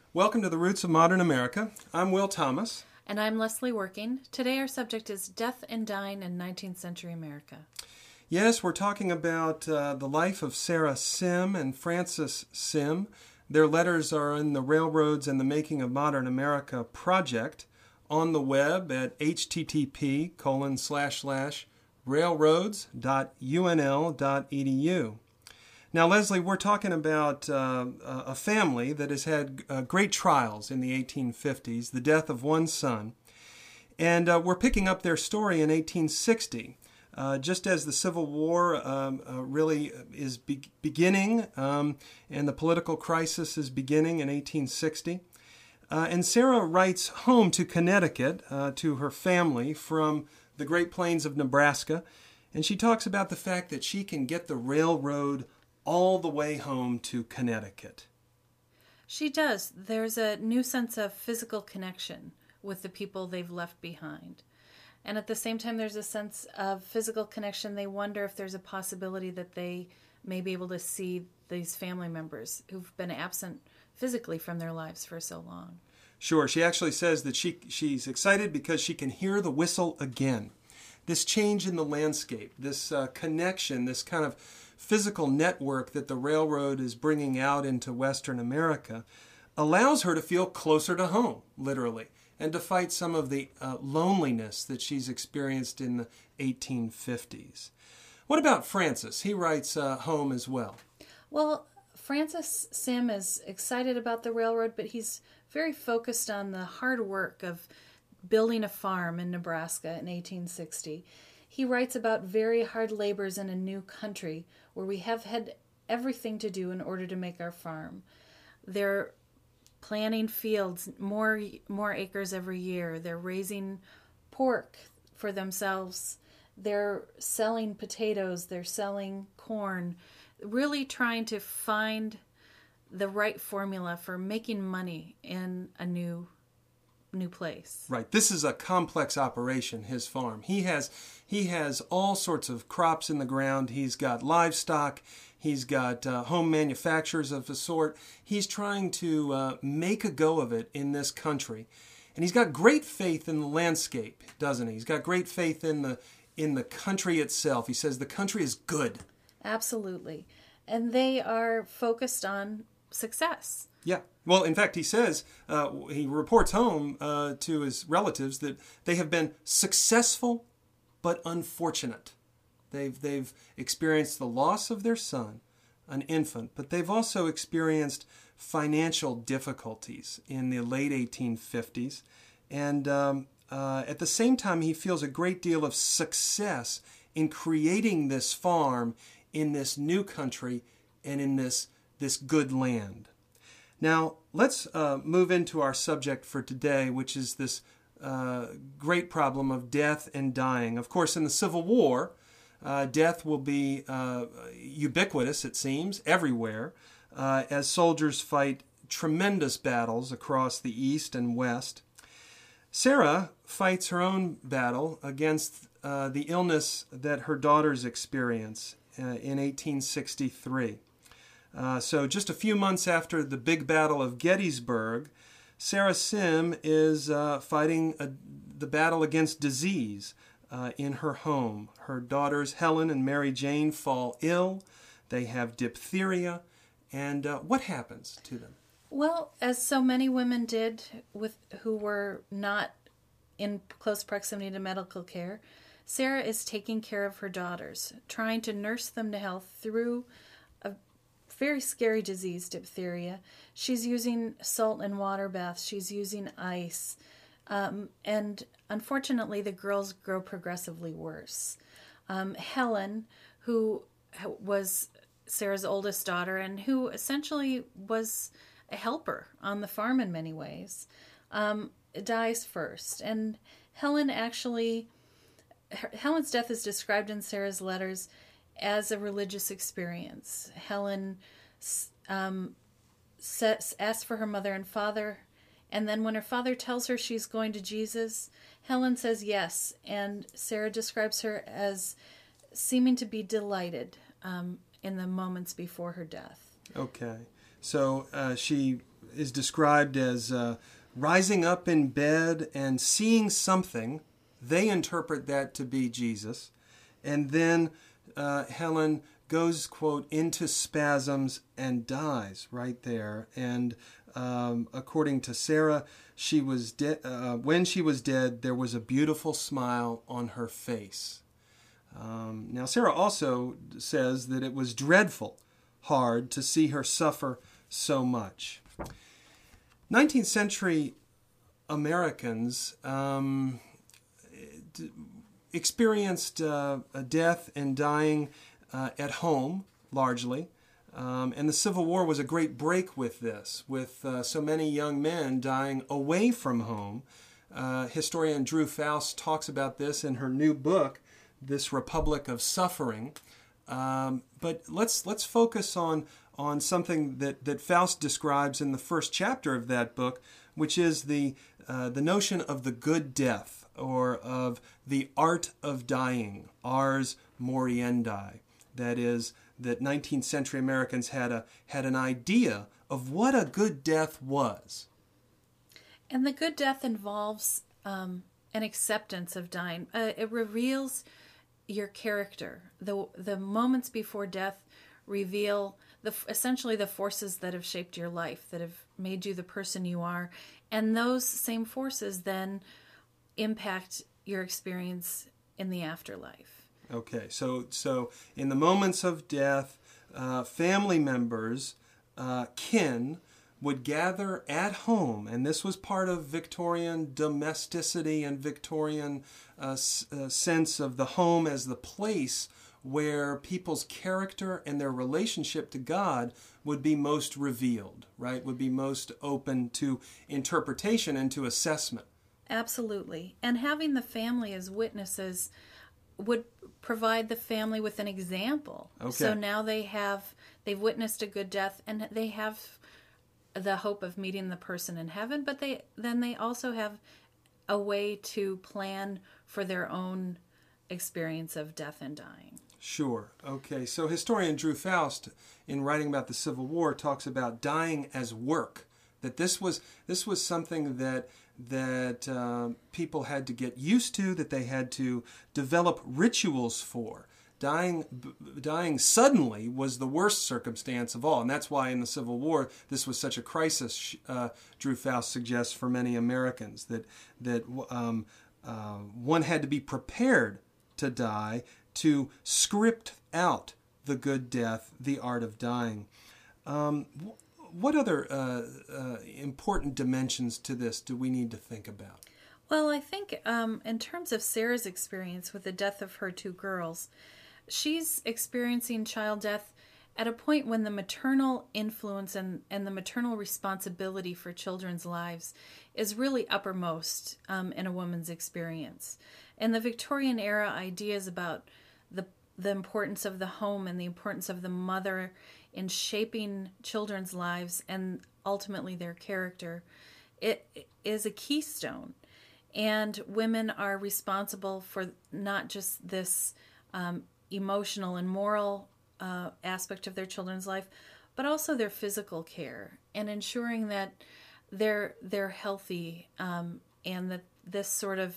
Welcome to the Roots of Modern America. I'm Will Thomas. And I'm Leslie Working. Today our subject is Death and Dying in 19th Century America. Yes, we're talking about the life of Sarah Sim and Francis Sim. Their letters are in the Railroads and the Making of Modern America project on the web at http://railroads.unl.edu. Now, Leslie, we're talking about a family that has had great trials in the 1850s, the death of one son. And we're picking up their story in 1860, just as the Civil War really is beginning and the political crisis is beginning in 1860. And Sarah writes home to Connecticut, to her family from the Great Plains of Nebraska. And she talks about the fact that she can get the railroad all the way home to Connecticut. She does. There's a new sense of physical connection with the people they've left behind. And at the same time, there's a sense of physical connection. They wonder if there's a possibility that they may be able to see these family members who've been absent physically from their lives for so long. Sure. She actually says that she's excited because she can hear the whistle again. This change in the landscape, this connection, this kind of physical network that the railroad is bringing out into Western America allows her to feel closer to home, literally, and to fight some of the loneliness that she's experienced in the 1850s. What about Francis? He writes home as well. Well, Francis Sim is excited about the railroad, but he's very focused on the hard work of building a farm in Nebraska in 1860. He writes about very hard labors in a new country where we have had everything to do in order to make our farm. They're planting fields, more acres every year. They're raising pork for themselves. They're selling potatoes. They're selling corn. Really trying to find the right formula for making money in a new place. Right. This is a complex operation, his farm. He has all sorts of crops in the ground. He's got livestock. He's got home manufacturers of the sort. He's trying to make a go of it in this country. And he's got great faith in the landscape, doesn't he? He's got great faith in the country itself. He says the country is good. Absolutely. And they are focused on success. Yeah. Well, in fact, he says, he reports home to his relatives that they have been successful but unfortunate. They've experienced the loss of their son, an infant, but they've also experienced financial difficulties in the late 1850s. And at the same time, he feels a great deal of success in creating this farm in this new country and in this good land. Now, let's move into our subject for today, which is this great problem of death and dying. Of course, in the Civil War, death will be ubiquitous, it seems, everywhere, as soldiers fight tremendous battles across the East and West. Sarah fights her own battle against the illness that her daughters experience in 1863. So just a few months after the big battle of Gettysburg, Sarah Sim is fighting the battle against disease in her home. Her daughters Helen and Mary Jane fall ill. They have diphtheria. And what happens to them? Well, as so many women did who were not in close proximity to medical care, Sarah is taking care of her daughters, trying to nurse them to health through a very scary disease, diphtheria. She's using salt and water baths. She's using ice. And unfortunately, the girls grow progressively worse. Helen, who was Sarah's oldest daughter and who essentially was a helper on the farm in many ways, dies first. And Helen's death is described in Sarah's letters as a religious experience. Helen asks for her mother and father, and then when her father tells her she's going to Jesus, Helen says yes, and Sarah describes her as seeming to be delighted in the moments before her death. Okay. So she is described as rising up in bed and seeing something. They interpret that to be Jesus. And then Helen goes, quote, into spasms and dies right there. And according to Sarah, she was when she was dead, there was a beautiful smile on her face. Now, Sarah also says that it was dreadful hard to see her suffer so much. 19th century Americans experienced a death and dying at home, largely. And the Civil War was a great break with this, with so many young men dying away from home. Historian Drew Faust talks about this in her new book, This Republic of Suffering. But let's focus on something that Faust describes in the first chapter of that book, which is the notion of the good death, or of the art of dying, ars moriendi. That is, that 19th century Americans had an idea of what a good death was. And the good death involves an acceptance of dying. It reveals your character. The moments before death reveal essentially the forces that have shaped your life, that have made you the person you are. And those same forces then impact your experience in the afterlife. Okay, so in the moments of death, family members, kin, would gather at home, and this was part of Victorian domesticity and Victorian sense of the home as the place where people's character and their relationship to God would be most revealed, right? Would be most open to interpretation and to assessment. Absolutely. And having the family as witnesses would provide the family with an example. Okay. So now they've witnessed a good death, and they have the hope of meeting the person in heaven, but they also have a way to plan for their own experience of death and dying. Sure. Okay. So historian Drew Faust, in writing about the Civil War, talks about dying as work. That this was something that people had to get used to, that they had to develop rituals for. Dying suddenly was the worst circumstance of all, and that's why in the Civil War this was such a crisis. Drew Faust suggests for many Americans that one had to be prepared to die, to script out the good death, the art of dying. What other important dimensions to this do we need to think about? Well, I think in terms of Sarah's experience with the death of her two girls, she's experiencing child death at a point when the maternal influence and the maternal responsibility for children's lives is really uppermost in a woman's experience. In the Victorian era, ideas about the importance of the home and the importance of the mother in shaping children's lives and ultimately their character, it is a keystone. And women are responsible for not just this emotional and moral aspect of their children's life, but also their physical care and ensuring that they're healthy, and that this sort of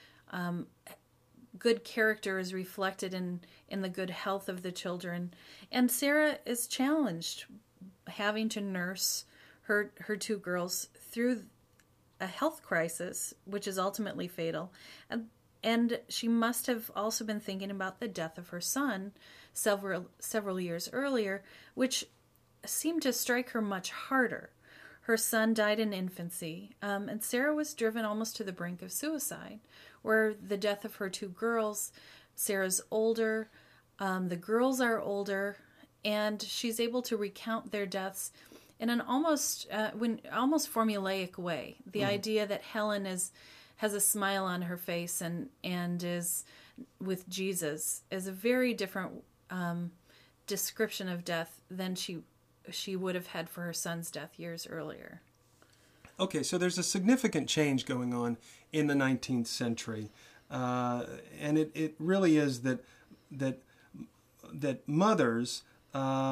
good character is reflected in the good health of the children. And Sarah is challenged having to nurse her two girls through a health crisis, which is ultimately fatal. And she must have also been thinking about the death of her son several years earlier, which seemed to strike her much harder. Her son died in infancy, and Sarah was driven almost to the brink of suicide, where the death of her two girls, Sarah's older, the girls are older, and she's able to recount their deaths in an almost formulaic way. The idea that Helen has a smile on her face and is with Jesus is a very different description of death than she would have had for her son's death years earlier. Okay, so there's a significant change going on in the 19th century, and it really is that mothers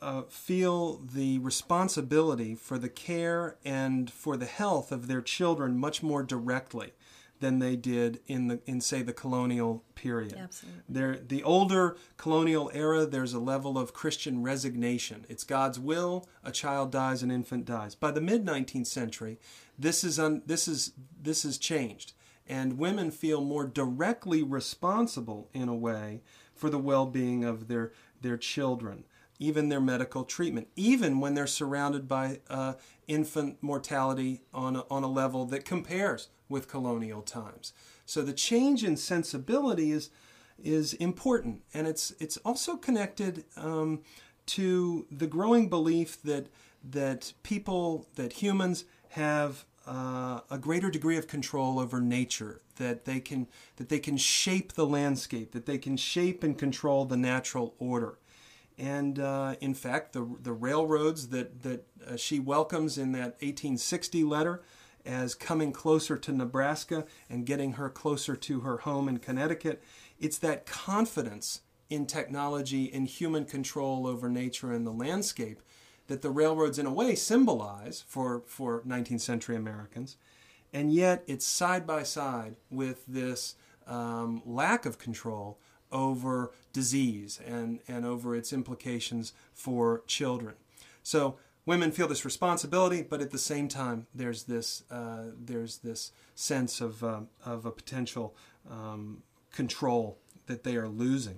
feel the responsibility for the care and for the health of their children much more directly than they did in say the colonial period. Absolutely. The older colonial era, there's a level of Christian resignation. It's God's will. A child dies, an infant dies. By the mid 19th century, this is changed, and women feel more directly responsible in a way for the well-being of their children, even their medical treatment, even when they're surrounded by infant mortality on a level that compares with colonial times. So the change in sensibility is important, and it's also connected to the growing belief that humans have a greater degree of control over nature, that they can shape the landscape, that they can shape and control the natural order. And in fact, the railroads that she welcomes in that 1860 letter as coming closer to Nebraska and getting her closer to her home in Connecticut, it's that confidence in technology and human control over nature and the landscape that the railroads in a way symbolize for 19th century Americans. And yet it's side by side with this lack of control over disease and over its implications for children. So women feel this responsibility, but at the same time, there's this sense of a potential control that they are losing.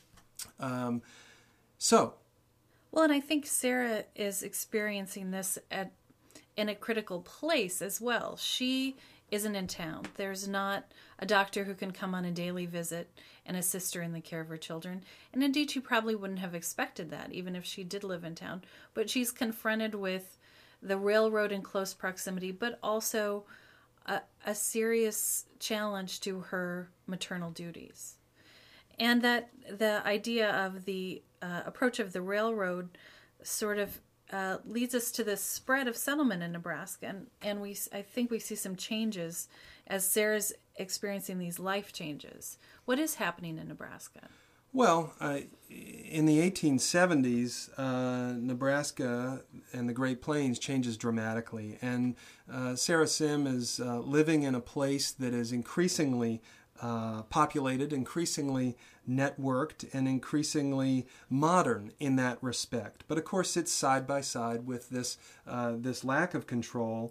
Well, and I think Sarah is experiencing this in a critical place as well. She isn't in town. There's not a doctor who can come on a daily visit and assist her in the care of her children. And indeed, she probably wouldn't have expected that, even if she did live in town. But she's confronted with the railroad in close proximity, but also a serious challenge to her maternal duties. And that the idea of the approach of the railroad sort of leads us to the spread of settlement in Nebraska, and I think we see some changes as Sarah's experiencing these life changes. What is happening in Nebraska? Well, in the 1870s, Nebraska and the Great Plains changes dramatically, and Sarah Sim is living in a place that is increasingly populated, increasingly networked, and increasingly modern in that respect. But of course, it's side by side with this lack of control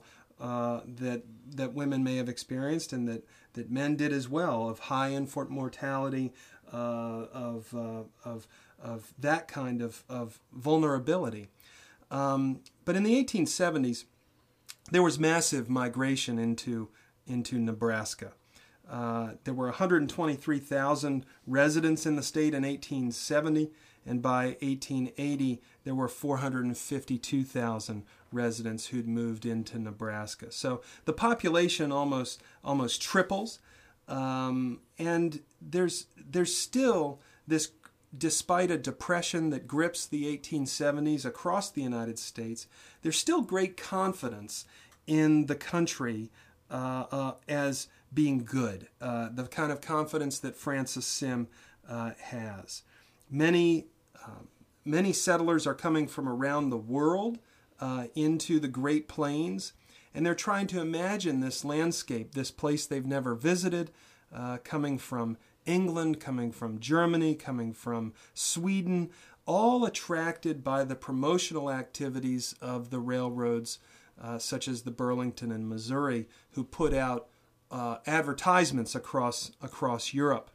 that women may have experienced, and that men did as well, of high infant mortality, of that kind of vulnerability. But in the 1870s, there was massive migration into Nebraska. There were 123,000 residents in the state in 1870, and by 1880 there were 452,000 residents who'd moved into Nebraska. So the population almost triples, and there's still this, despite a depression that grips the 1870s across the United States, there's still great confidence in the country as being good, the kind of confidence that Frances Sim has. Many settlers are coming from around the world into the Great Plains, and they're trying to imagine this landscape, this place they've never visited, coming from England, coming from Germany, coming from Sweden, all attracted by the promotional activities of the railroads, such as the Burlington and Missouri, who put out advertisements across Europe,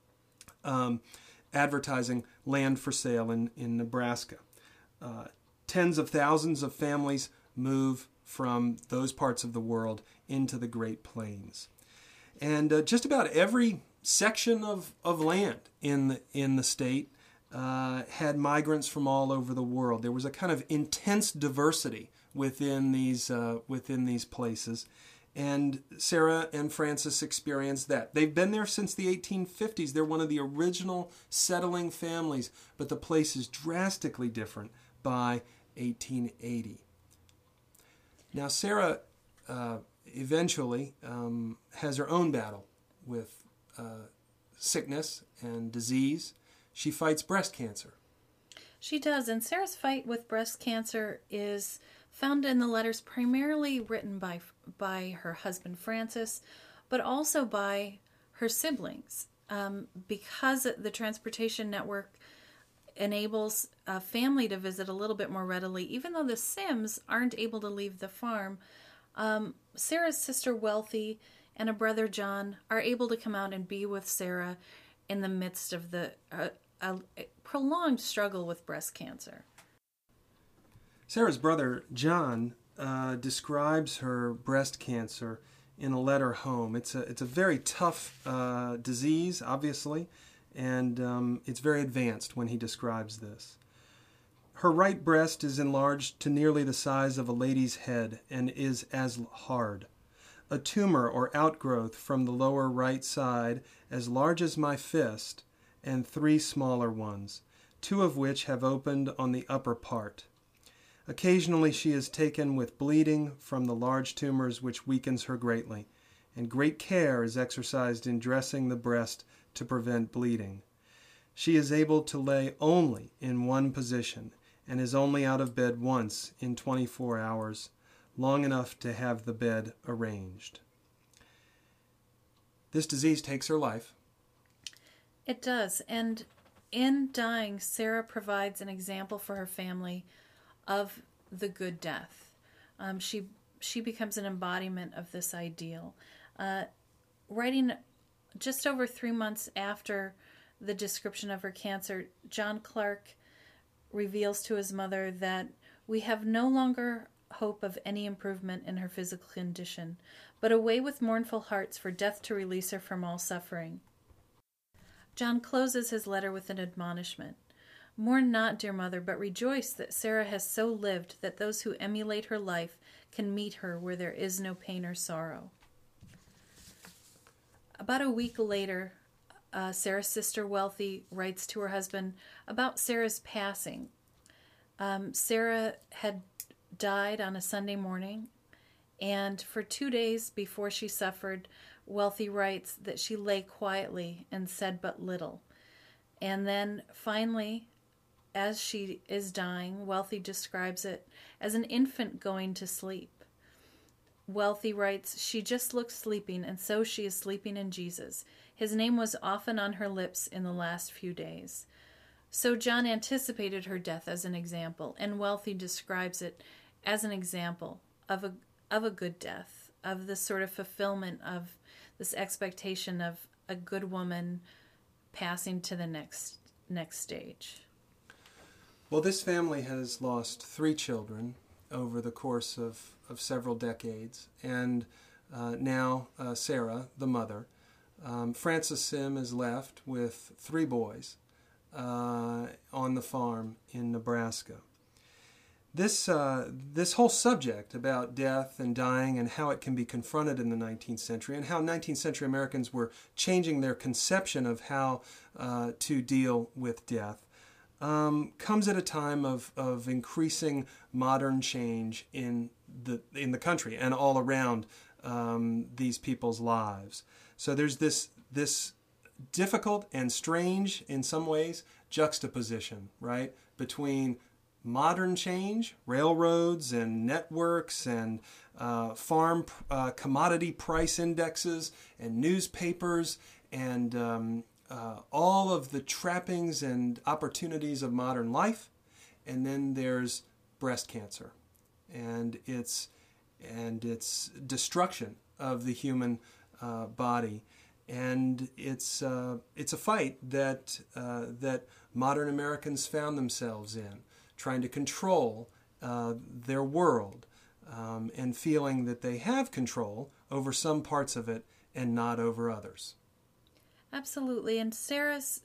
advertising land for sale in Nebraska. Tens of thousands of families move from those parts of the world into the Great Plains. And just about every section of land in the state had migrants from all over the world. There was a kind of intense diversity within these places. And Sarah and Frances experienced that. They've been there since the 1850s. They're one of the original settling families, but the place is drastically different by 1880. Now, Sarah eventually has her own battle with sickness and disease. She fights breast cancer. She does, and Sarah's fight with breast cancer is found in the letters primarily written by her husband Francis, but also by her siblings, because the transportation network enables a family to visit a little bit more readily. Even though the Sims aren't able to leave the farm, Sarah's sister Wealthy and a brother John are able to come out and be with Sarah in the midst of the a prolonged struggle with breast cancer. Sarah's brother John describes her breast cancer in a letter home. It's a very tough disease, obviously, and it's very advanced when he describes this. Her right breast is enlarged to nearly the size of a lady's head and is as hard. A tumor or outgrowth from the lower right side as large as my fist, and 3 smaller ones, 2 of which have opened on the upper part. Occasionally she is taken with bleeding from the large tumors, which weakens her greatly, and great care is exercised in dressing the breast to prevent bleeding. She is able to lay only in one position, and is only out of bed once in 24 hours, long enough to have the bed arranged. This disease takes her life. It does, and in dying, Sarah provides an example for her family of the good death. She becomes an embodiment of this ideal. Writing just over 3 months after the description of her cancer, John Clark reveals to his mother that we have no longer hope of any improvement in her physical condition, but away with mournful hearts for death to release her from all suffering. John closes his letter with an admonishment. Mourn not, dear mother, but rejoice that Sarah has so lived that those who emulate her life can meet her where there is no pain or sorrow. About a week later, Sarah's sister Wealthy writes to her husband about Sarah's passing. Sarah had died on a Sunday morning, and for 2 days before she suffered, Wealthy writes that she lay quietly and said but little. And then finally, as she is dying, Wealthy describes it as an infant going to sleep. Wealthy writes, she just looked sleeping, and so she is sleeping in Jesus. His name was often on her lips in the last few days. So John anticipated her death as an example, and Wealthy describes it as an example of a good death, of this sort of fulfillment of this expectation of a good woman passing to the next stage. Well, this family has lost 3 children over the course of several decades, and now Sarah, the mother. Francis Sim is left with 3 boys on the farm in Nebraska. This whole subject about death and dying and how it can be confronted in the 19th century, and how 19th century Americans were changing their conception of how to deal with death, comes at a time of increasing modern change in the country and all around these people's lives. So there's this difficult and strange, in some ways, juxtaposition, right, between modern change, railroads and networks and farm commodity price indexes and newspapers and all of the trappings and opportunities of modern life. And then there's breast cancer and its destruction of the human body. And it's a fight that modern Americans found themselves in, trying to control their world and feeling that they have control over some parts of it and not over others. Absolutely. And Sarah's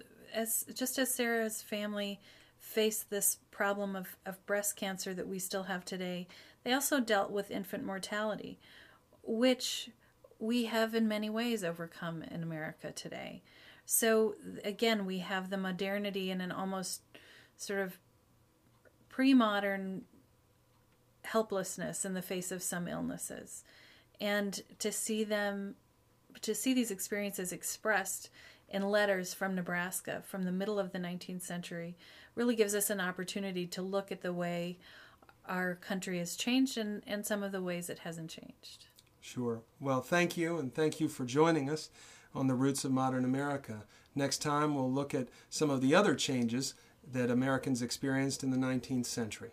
family faced this problem of breast cancer that we still have today, they also dealt with infant mortality, which we have in many ways overcome in America today. So again, we have the modernity and an almost sort of pre-modern helplessness in the face of some illnesses. And to see these experiences expressed in letters from Nebraska from the middle of the 19th century really gives us an opportunity to look at the way our country has changed and some of the ways it hasn't changed. Sure. Well, thank you, and thank you for joining us on The Roots of Modern America. Next time, we'll look at some of the other changes that Americans experienced in the 19th century.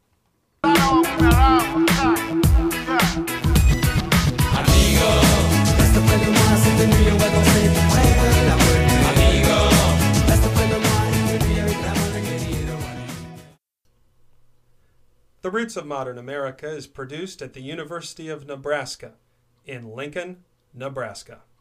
The Roots of Modern America is produced at the University of Nebraska in Lincoln, Nebraska.